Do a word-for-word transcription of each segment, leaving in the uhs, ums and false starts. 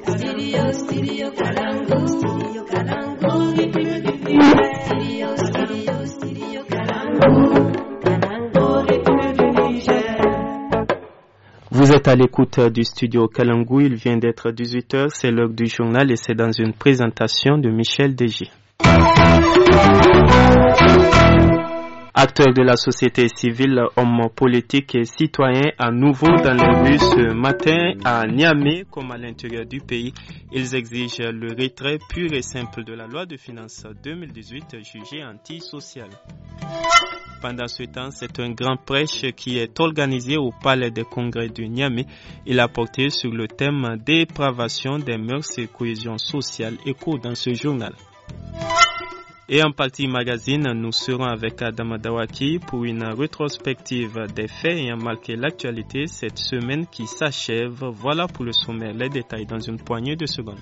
Studio, studio Kalangu, studio Kalangu, studio, studio, studio Kalangu, Kalangu, Vous êtes à l'écoute du studio Kalangu, il vient d'être dix-huit heures, c'est l'heure du journal et c'est dans une présentation de Michel Deji. Acteurs de la société civile, hommes politiques et citoyens à nouveau dans les rues ce matin à Niamey comme à l'intérieur du pays. Ils exigent le retrait pur et simple de la loi de finances deux mille dix-huit jugée antisociale. Pendant ce temps, c'est un grand prêche qui est organisé au Palais des Congrès de Niamey. Il a porté sur le thème dépravation des mœurs et cohésion sociale. Écho dans ce journal. Et en partie magazine, nous serons avec Adama Dawaki pour une rétrospective des faits ayant marqué l'actualité cette semaine qui s'achève. Voilà pour le sommaire, les détails dans une poignée de secondes.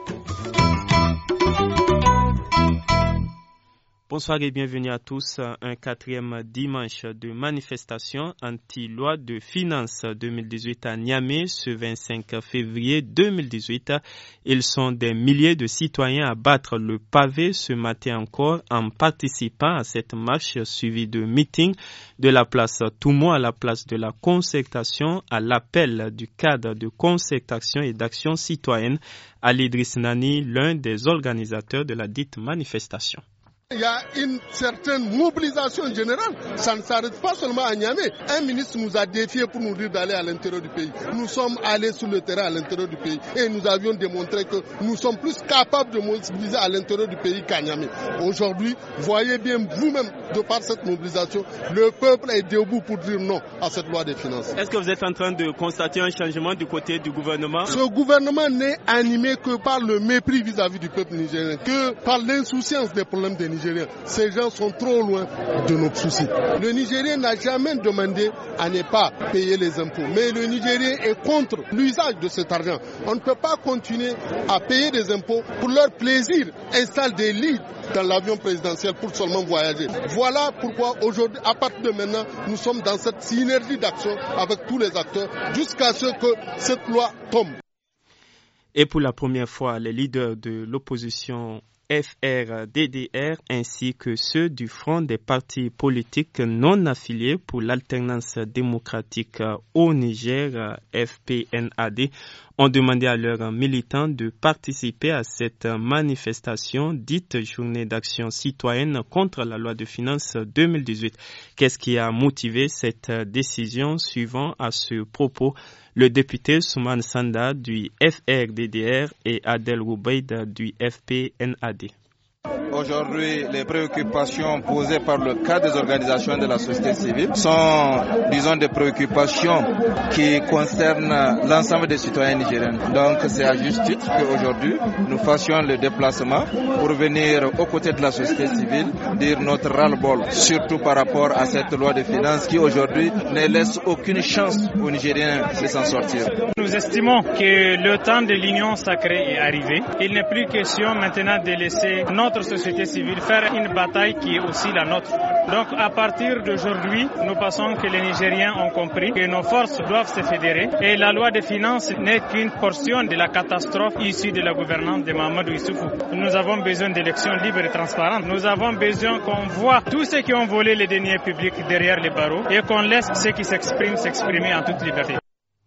Bonsoir et bienvenue à tous. Un quatrième dimanche de manifestation anti-loi de finances deux mille dix-huit à Niamey ce vingt-cinq février deux mille dix-huit. Ils sont des milliers de citoyens à battre le pavé ce matin encore en participant à cette marche suivie de meetings de la place Toumo à la place de la concertation à l'appel du cadre de concertation et d'action citoyenne. Ali Idriss Nani, l'un des organisateurs de la dite manifestation. Il y a une certaine mobilisation générale, ça ne s'arrête pas seulement à Niamey. Un ministre nous a défiés pour nous dire d'aller à l'intérieur du pays. Nous sommes allés sur le terrain à l'intérieur du pays et nous avions démontré que nous sommes plus capables de mobiliser à l'intérieur du pays qu'à Niamey. Aujourd'hui, voyez bien vous-même, de par cette mobilisation, le peuple est debout pour dire non à cette loi des finances. Est-ce que vous êtes en train de constater un changement du côté du gouvernement? Ce gouvernement n'est animé que par le mépris vis-à-vis du peuple nigérien, que par l'insouciance des problèmes des Nigériens. Ces gens sont trop loin de nos soucis. Le Nigérien n'a jamais demandé à ne pas payer les impôts, mais le Nigérien est contre l'usage de cet argent. On ne peut pas continuer à payer des impôts pour leur plaisir, installer des lits dans l'avion présidentiel pour seulement voyager. Voilà pourquoi aujourd'hui, à partir de maintenant, nous sommes dans cette synergie d'action avec tous les acteurs jusqu'à ce que cette loi tombe. Et pour la première fois, les leaders de l'opposition F R D D R ainsi que ceux du Front des partis politiques non affiliés pour l'alternance démocratique au Niger, F P N A D, ont demandé à leurs militants de participer à cette manifestation dite journée d'action citoyenne contre la loi de finances deux mille dix-huit. Qu'est-ce qui a motivé cette décision? Suivant à ce propos le député Souman Sanda du F R D D R et Adel Roubaïda du F P N A D. Aujourd'hui, les préoccupations posées par le cadre des organisations de la société civile sont, disons, des préoccupations qui concernent l'ensemble des citoyens nigériens. Donc, c'est à juste titre qu'aujourd'hui, nous fassions le déplacement pour venir aux côtés de la société civile dire notre ras-le-bol, surtout par rapport à cette loi de finances qui aujourd'hui ne laisse aucune chance aux Nigériens de s'en sortir. Nous estimons que le temps de l'union sacrée est arrivé. Il n'est plus question maintenant de laisser notre société civile faire une bataille qui est aussi la nôtre. Donc à partir d'aujourd'hui, nous pensons que les Nigériens ont compris que nos forces doivent se fédérer et la loi des finances n'est qu'une portion de la catastrophe issue de la gouvernance de Mahamadou Issoufou. Nous avons besoin d'élections libres et transparentes. Nous avons besoin qu'on voit tous ceux qui ont volé les deniers publics derrière les barreaux et qu'on laisse ceux qui s'expriment s'exprimer en toute liberté.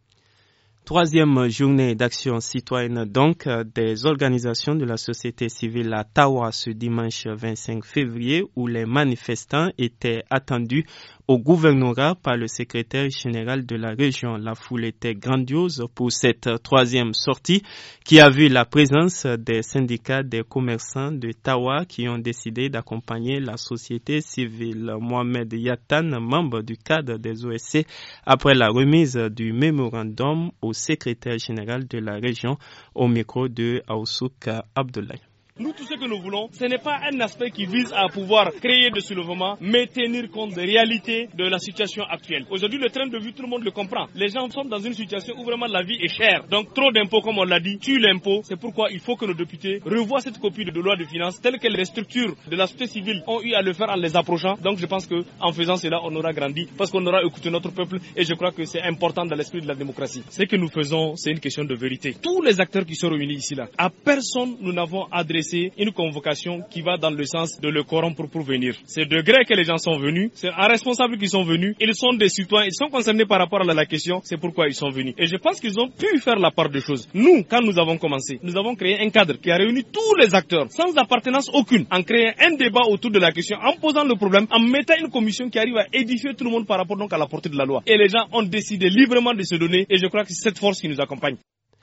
Troisième journée d'action citoyenne donc des organisations de la société civile à Tawa ce dimanche vingt-cinq février où les manifestants étaient attendus au gouvernorat par le secrétaire général de la région. La foule était grandiose pour cette troisième sortie qui a vu la présence des syndicats des commerçants de Tawa qui ont décidé d'accompagner la société civile. Mohamed Yatan, membre du cadre des O S C, après la remise du mémorandum au secrétaire général de la région au micro de Aoussouk Abdoulaye. Nous, tout ce que nous voulons, ce n'est pas un aspect qui vise à pouvoir créer de soulèvement, mais tenir compte des réalités de la situation actuelle. Aujourd'hui, le train de vie, tout le monde le comprend. Les gens sont dans une situation où vraiment la vie est chère. Donc, trop d'impôts, comme on l'a dit, tue l'impôt. C'est pourquoi il faut que nos députés revoient cette copie de loi de finances telle que les structures de la société civile ont eu à le faire en les approchant. Donc, je pense qu'en faisant cela, on aura grandi parce qu'on aura écouté notre peuple et je crois que c'est important dans l'esprit de la démocratie. Ce que nous faisons, c'est une question de vérité. Tous les acteurs qui sont réunis ici, là, à personne nous n'avons adressé une convocation qui va dans le sens de le corrompre pour venir. C'est de gré que les gens sont venus, c'est un responsable qui sont venus, ils sont des citoyens, ils sont concernés par rapport à la question, c'est pourquoi ils sont venus. Et je pense qu'ils ont pu faire la part des choses. Nous, quand nous avons commencé, nous avons créé un cadre qui a réuni tous les acteurs, sans appartenance aucune, en créant un débat autour de la question, en posant le problème, en mettant une commission qui arrive à édifier tout le monde par rapport donc à la portée de la loi. Et les gens ont décidé librement de se donner et je crois que c'est cette force qui nous accompagne.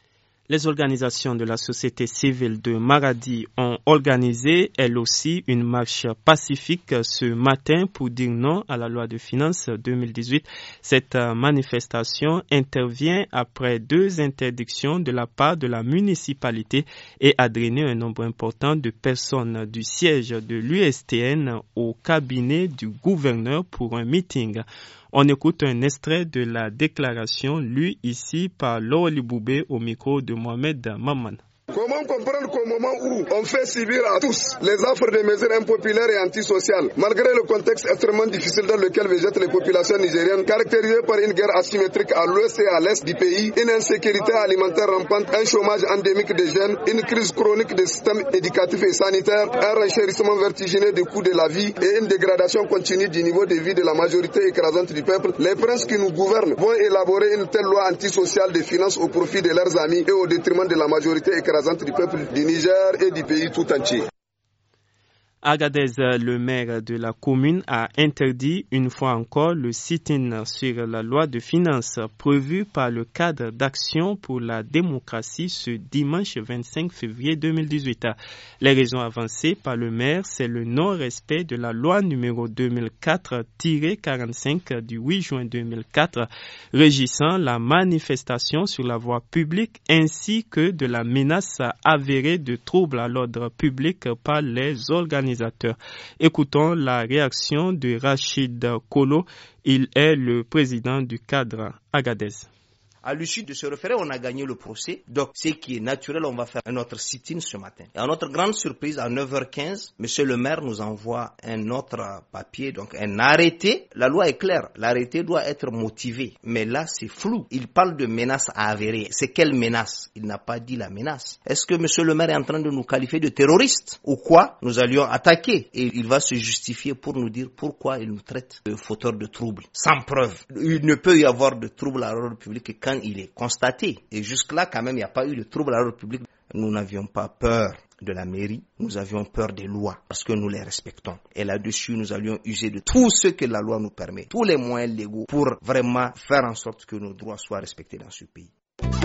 Les organisations de la société civile de Maradi ont organisé, elles aussi, une marche pacifique ce matin pour dire non à la loi de finances deux mille dix-huit. Cette manifestation intervient après deux interdictions de la part de la municipalité et a drainé un nombre important de personnes du siège de l'U S T N au cabinet du gouverneur pour un meeting. On écoute un extrait de la déclaration lue ici par Lawali Boubé au micro de Mohamed Maman. Comment comprendre qu'au moment où on fait subir à tous les offres de mesures impopulaires et antisociales, malgré le contexte extrêmement difficile dans lequel végètent les populations nigériennes, caractérisées par une guerre asymétrique à l'ouest et à l'est du pays, une insécurité alimentaire rampante, un chômage endémique des jeunes, une crise chronique des systèmes éducatifs et sanitaires, un renchérissement vertigineux du coût de la vie et une dégradation continue du niveau de vie de la majorité écrasante du peuple, les princes qui nous gouvernent vont élaborer une telle loi antisociale des finances au profit de leurs amis et au détriment de la majorité écrasante du peuple du Niger et du pays tout entier. Agadez, le maire de la commune, a interdit une fois encore le sit-in sur la loi de finances prévue par le cadre d'action pour la démocratie ce dimanche vingt-cinq février deux mille dix-huit. Les raisons avancées par le maire, c'est le non-respect de la loi numéro deux mille quatre tiret quarante-cinq du huit juin deux mille quatre régissant la manifestation sur la voie publique ainsi que de la menace avérée de troubles à l'ordre public par les organisations. Écoutons la réaction de Rachid Kolo. Il est le président du cadre Agadez. À l'issue de ce référé, on a gagné le procès. Donc, ce qui est naturel, on va faire un autre sit-in ce matin. Et à notre grande surprise, à neuf heures quinze, monsieur le maire nous envoie un autre papier, donc un arrêté. La loi est claire. L'arrêté doit être motivé. Mais là, c'est flou. Il parle de menace avérée. C'est quelle menace? Il n'a pas dit la menace. Est-ce que monsieur le maire est en train de nous qualifier de terroristes? Ou quoi? Nous allions attaquer. Et il va se justifier pour nous dire pourquoi il nous traite de fauteurs de troubles. Sans preuve. Il ne peut y avoir de troubles à l'ordre public que quand il est constaté. Et jusque-là, quand même, il n'y a pas eu de trouble à l'ordre public. Nous n'avions pas peur de la mairie, nous avions peur des lois parce que nous les respectons. Et là-dessus, nous allions user de tout ce que la loi nous permet, tous les moyens légaux pour vraiment faire en sorte que nos droits soient respectés dans ce pays.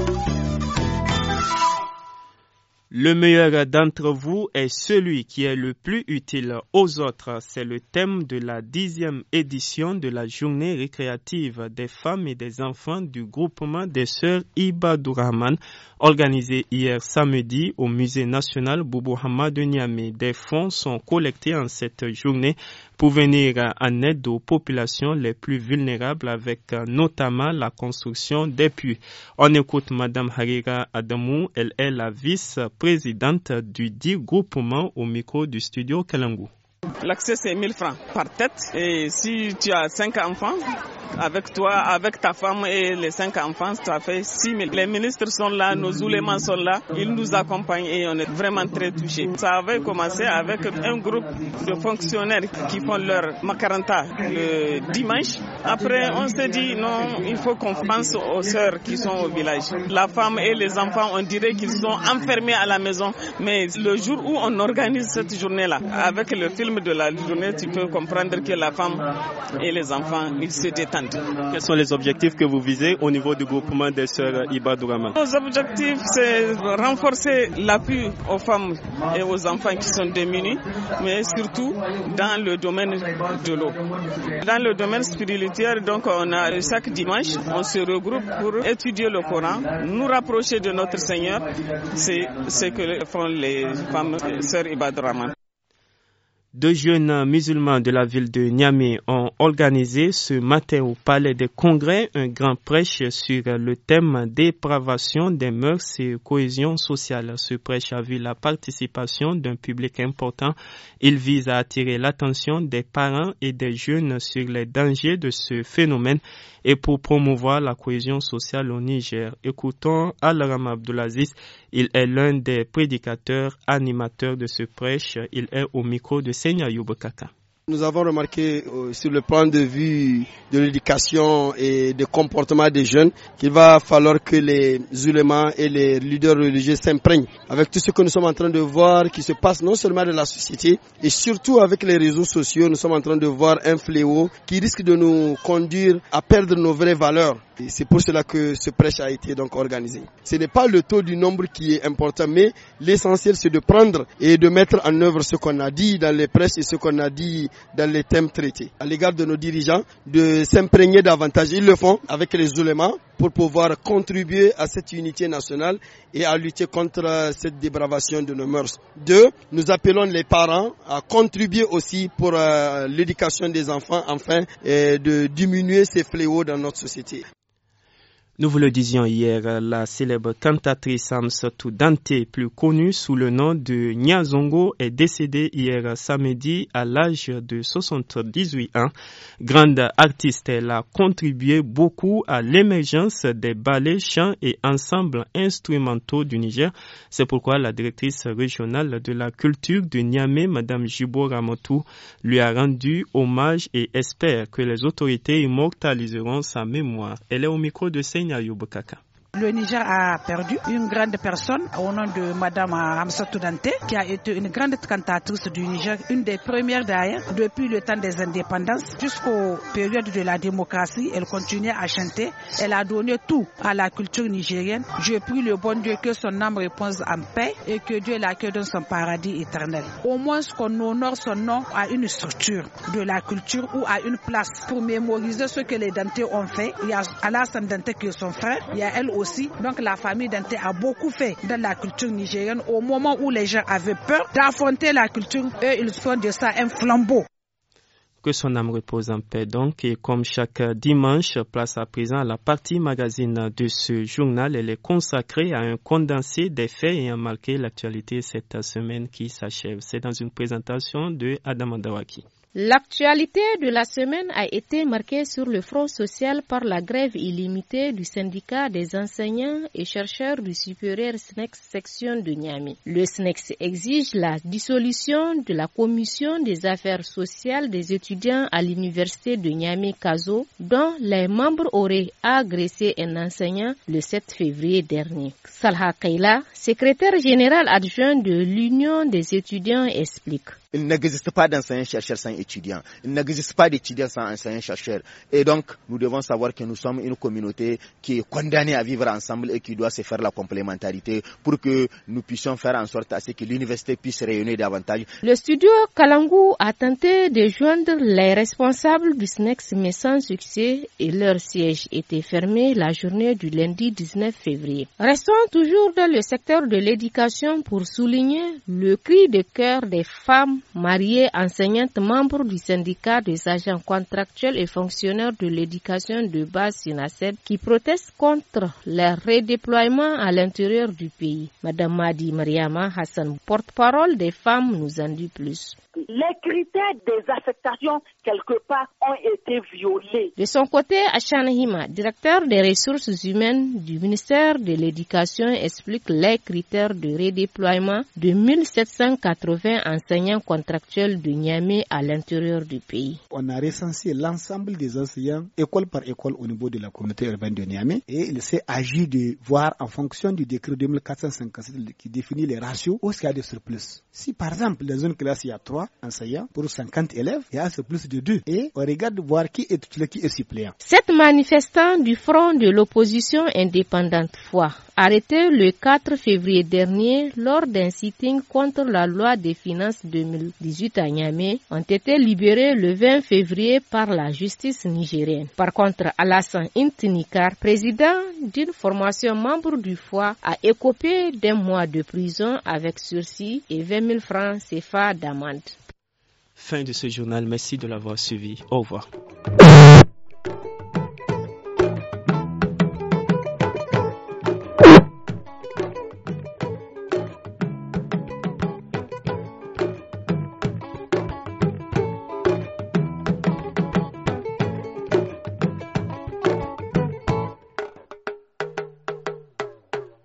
Le meilleur d'entre vous est celui qui est le plus utile aux autres. C'est le thème de la dixième édition de la journée récréative des femmes et des enfants du groupement des sœurs Ibadourahman, organisée hier samedi au musée national Boubou Hama de Niamey. Des fonds sont collectés en cette journée pour venir en aide aux populations les plus vulnérables avec notamment la construction des puits. On écoute Madame Harira Adamou, elle est la vice-présidente du dit groupement au micro du studio Kalangu. L'accès c'est mille francs par tête et si tu as cinq enfants, avec toi, avec ta femme et les cinq enfants, ça fait six mille. Les ministres sont là, nos oulémas sont là, ils nous accompagnent et on est vraiment très touchés. Ça avait commencé avec un groupe de fonctionnaires qui font leur macaranta le dimanche. Après, on s'est dit non, il faut qu'on pense aux sœurs qui sont au village. La femme et les enfants, on dirait qu'ils sont enfermés à la maison, mais le jour où on organise cette journée-là, avec le fil film de la journée, tu peux comprendre que la femme et les enfants, ils se détendent. Quels sont les objectifs que vous visez au niveau du groupement des sœurs Ibadouraman? Nos objectifs, c'est renforcer l'appui aux femmes et aux enfants qui sont démunis, mais surtout dans le domaine de l'eau. Dans le domaine spirituel, donc on a chaque dimanche, on se regroupe pour étudier le Coran, nous rapprocher de notre Seigneur. C'est ce que font les femmes sœurs Ibadouraman. Deux jeunes musulmans de la ville de Niamey ont organisé ce matin au Palais des Congrès un grand prêche sur le thème dépravation des mœurs et cohésion sociale. Ce prêche a vu la participation d'un public important. Il vise à attirer l'attention des parents et des jeunes sur les dangers de ce phénomène et pour promouvoir la cohésion sociale au Niger. Écoutons Al-Rama Abdulaziz. Il est l'un des prédicateurs, animateurs de ce prêche. Il est au micro de Seigneur Youbekaka. Nous avons remarqué euh, sur le plan de vue de l'éducation et des comportements des jeunes qu'il va falloir que les ulémas et les leaders religieux s'imprègnent avec tout ce que nous sommes en train de voir qui se passe non seulement dans la société et surtout avec les réseaux sociaux. Nous sommes en train de voir un fléau qui risque de nous conduire à perdre nos vraies valeurs. Et c'est pour cela que ce prêche a été donc organisé. Ce n'est pas le taux du nombre qui est important, mais l'essentiel c'est de prendre et de mettre en œuvre ce qu'on a dit dans les prêches et ce qu'on a dit dans les thèmes traités. À l'égard de nos dirigeants, de s'imprégner davantage. Ils le font avec les ulémas pour pouvoir contribuer à cette unité nationale et à lutter contre cette dépravation de nos mœurs. Deux, nous appelons les parents à contribuer aussi pour euh, l'éducation des enfants, afin euh, de diminuer ces fléaux dans notre société. Nous vous le disions hier, la célèbre cantatrice Amsatou Dante, plus connue sous le nom de Nyazongo, est décédée hier samedi à l'âge de soixante-dix-huit ans. Grande artiste, elle a contribué beaucoup à l'émergence des ballets, chants et ensembles instrumentaux du Niger. C'est pourquoi la directrice régionale de la culture de Niamey, Madame Jibo Ramotou, lui a rendu hommage et espère que les autorités immortaliseront sa mémoire. Elle est au micro de Seigneur Youbekaka. Le Niger a perdu une grande personne au nom de Madame Amsatou Dante, qui a été une grande cantatrice du Niger, une des premières d'ailleurs, depuis le temps des indépendances jusqu'aux périodes de la démocratie. Elle continuait à chanter. Elle a donné tout à la culture nigérienne. Je prie le bon Dieu que son âme repose en paix et que Dieu l'accueille dans son paradis éternel. Au moins qu'on honore son nom à une structure de la culture ou à une place pour mémoriser ce que les Dante ont fait. Il y a Alassane Dante qui est son frère, il y a elle aussi. Donc la famille Dante a beaucoup fait dans la culture nigérienne. Au moment où les gens avaient peur d'affronter la culture, eux ils font de ça un flambeau. Que son âme repose en paix donc, et comme chaque dimanche, place à présent à la partie magazine de ce journal. Elle est consacrée à un condensé des faits ayant marqué l'actualité cette semaine qui s'achève. C'est dans une présentation de Adam Andawaki. L'actualité de la semaine a été marquée sur le front social par la grève illimitée du syndicat des enseignants et chercheurs du supérieur S N E X section de Niamey. Le S N E X exige la dissolution de la commission des affaires sociales des étudiants à l'université de Niamey-Kazo, dont les membres auraient agressé un enseignant le sept février dernier. Salha Kaila, secrétaire général adjoint de l'Union des étudiants, explique. Il n'existe pas d'enseignants-chercheurs sans étudiants. Il n'existe pas d'étudiants sans enseignants-chercheurs. Et donc, nous devons savoir que nous sommes une communauté qui est condamnée à vivre ensemble et qui doit se faire la complémentarité pour que nous puissions faire en sorte à ce que l'université puisse rayonner davantage. Le studio Kalangu a tenté de joindre les responsables du S N E X, mais sans succès, et leur siège était fermé la journée du lundi dix-neuf février. Restons toujours dans le secteur de l'éducation pour souligner le cri de cœur des femmes mariées enseignantes membres du syndicat des agents contractuels et fonctionnaires de l'éducation de base SINASED qui protestent contre leur redéploiement à l'intérieur du pays. Madame Madi Mariama Hassan, porte-parole des femmes, nous en dit plus. Les critères des affectations, quelque part, ont été violés. De son côté, Achan Hima, directeur des ressources humaines du ministère de l'Éducation, explique les critères de redéploiement de mille sept cent quatre-vingts enseignants contractuels de Niamey à l'intérieur du pays. On a recensé l'ensemble des enseignants, école par école, au niveau de la communauté urbaine de Niamey, et il s'est agi de voir en fonction du décret deux mille quatre cent cinquante-sept qui définit les ratios où il y a des surplus. Si par exemple dans une classe il y a trois enseignants pour cinquante élèves, il y a un surplus de deux, et on regarde voir qui est titulaire, qui est suppléant. Sept manifestants du front de l'opposition indépendante F O I, arrêtés le quatre février dernier lors d'un sitting contre la loi des finances deux mille dix-huit à Niamey, ont été libérés le vingt février par la justice nigérienne. Par contre, Alassane Intinikar, président d'une formation membre du F O I, a écopé d'un mois de prison avec sursis et vingt mille francs C F A d'amende. Fin de ce journal, merci de l'avoir suivi. Au revoir.